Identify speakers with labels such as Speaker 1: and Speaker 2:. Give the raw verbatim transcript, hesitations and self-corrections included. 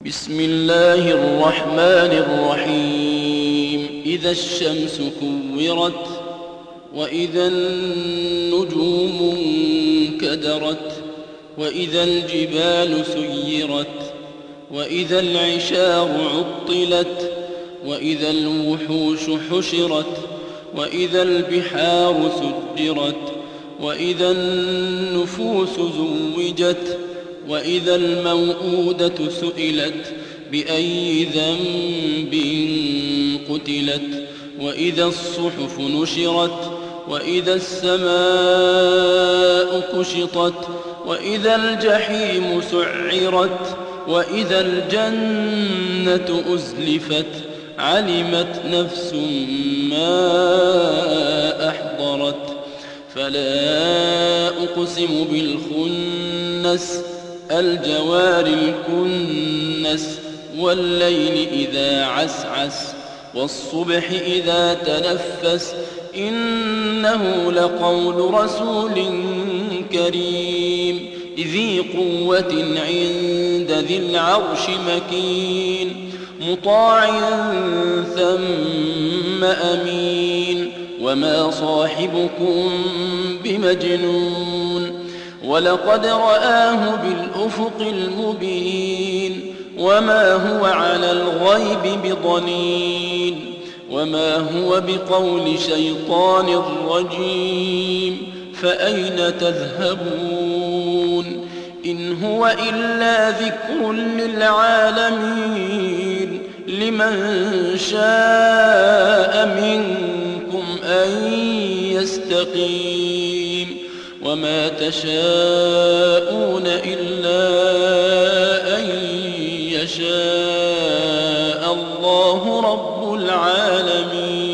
Speaker 1: بسم الله الرحمن الرحيم إذا الشمس كورت وإذا النجوم انكدرت وإذا الجبال سيرت وإذا العشار عطلت وإذا الوحوش حشرت وإذا البحار سجرت وإذا النفوس زوجت وإذا الموءودة سئلت بأي ذنب قتلت وإذا الصحف نشرت وإذا السماء كشطت وإذا الجحيم سعرت وإذا الجنة أزلفت علمت نفس ما أحضرت فلا أقسم بالخنس الجوار الكنس والليل إذا عسعس والصبح إذا تنفس إنه لقول رسول كريم ذي قوة عند ذي العرش مكين مطاع ثم أمين وما صاحبكم بمجنون ولقد رآه بالأفق المبين وما هو على الغيب بضنين وما هو بقول شيطان رجيم فأين تذهبون إن هو إلا ذكر للعالمين لمن شاء منكم أن يستقيم وما تشاءون إلا أن يشاء الله رب العالمين.